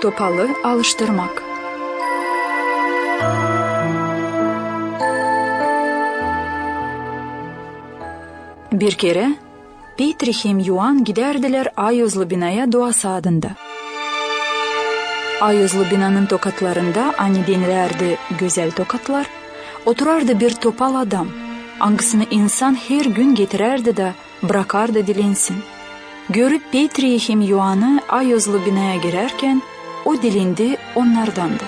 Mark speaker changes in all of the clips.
Speaker 1: Topalı alıştırmak. Bir kere Petri hem Yuan giderdiler Ayozlu binaya duası adında. Ayozlu binanın tokatlarında ani denilerdi güzel tokatlar, oturardı bir topal adam. Hangisini insan her gün getirerdi de bırakardı dilensin. Görüp Petri hem Yuan'ı Ayozlu binaya girerken o dilindi onlardandı.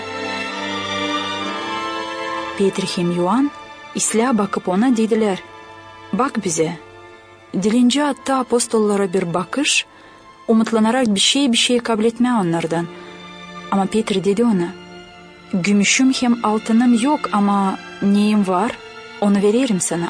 Speaker 1: Petri hem Yuan İsla bakıp ona dediler, bak bize. Dilince hatta apostollara bir bakış, umutlanarak bir şey kabul etme onlardan. Ama Petri dedi ona, gümüşüm hem altınım yok ama neyim var, onu veririm sana.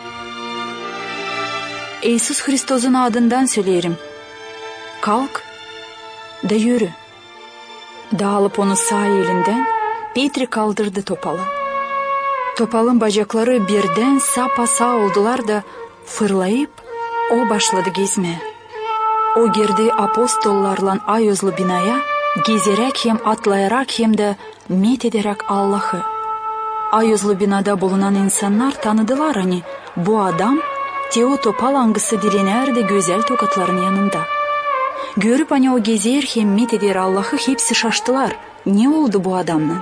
Speaker 1: İsus Hristos'un adından söylerim, kalk da yürü. Dağılıp onu sağ elinden Petri kaldırdı topalı. Topalın bacakları birden sapasağ oldular da fırlayıp o başladı gezmeye. O girdi apostollarla Ayozlu binaya, gezerek hem atlayarak hem de met ederek Allah'ı. Ayozlu binada bulunan insanlar tanıdılar hani bu adam Teo topal hangisi dilenerdi güzel tokatların yanında. Görüp hani o gezer hem met eder Allah'ı hepsi şaştılar. Ne oldu bu adamla?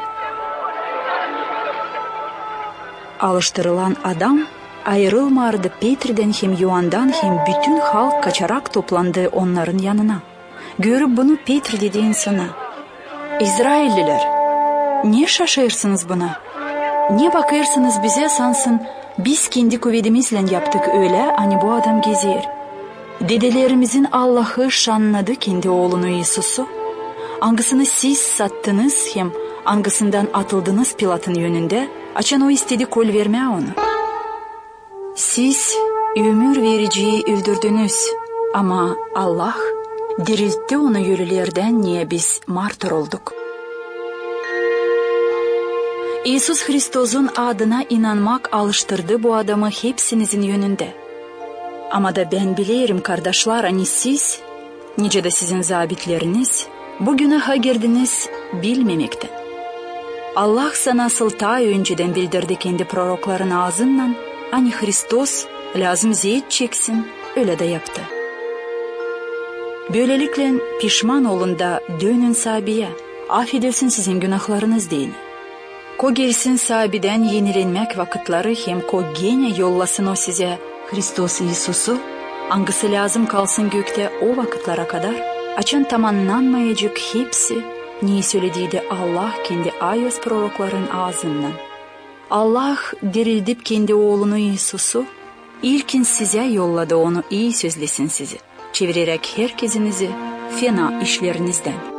Speaker 1: Alıştırılan adam ayrılmardı Petri'den hem Yuan'dan hem bütün halk kaçarak toplandı onların yanına. Görüp bunu Petri dedi insana, İsrailliler, niye şaşırsınız buna? Niye bakırsınız bize sansın, biz kendi kuvvetimizle yaptık öyle, hani bu adam gezer. Dedelerimizin Allah'ı şanladı kendi oğlunu Yesus'u. Hangisini siz sattınız hem hangisinden atıldınız Pilat'ın yönünde, açan o istedi kol vermeye onu. Siz ömür vericiyi öldürdünüz ama Allah diriltti onu ölülerden, niye biz martır olduk. İsus Hristos'un adına inanmak alıştırdı bu adamı hepsinizin yönünde. Ama da ben bilirim kardeşler, hani siz, nice de sizin zabitleriniz, bu günaha girdiniz bilmemekten. Allah sana nasıl ta önceden bildirdi kendi prorokların ağzından, hani Hristos lazım zeyt çeksin, öyle de yaptı. Böylelikle pişman olun da dönün sahabeye, affedilsin sizin günahlarınız deyin. Ko gelsin sahabeden yenilenmek vakitleri hem ko gene yollasın o size Hristos Yesus'u, hangisi lazım kalsın gökte o vakitlere kadar, açın tamamlanmayacak hepsi, niye söylediği Allah kendi Ayos prorokların ağzından. Allah dirildip kendi oğlunu Yesus'u, ilkin size yolladı onu iyi sözlesin sizi, çevirerek herkesinizi fena işlerinizden.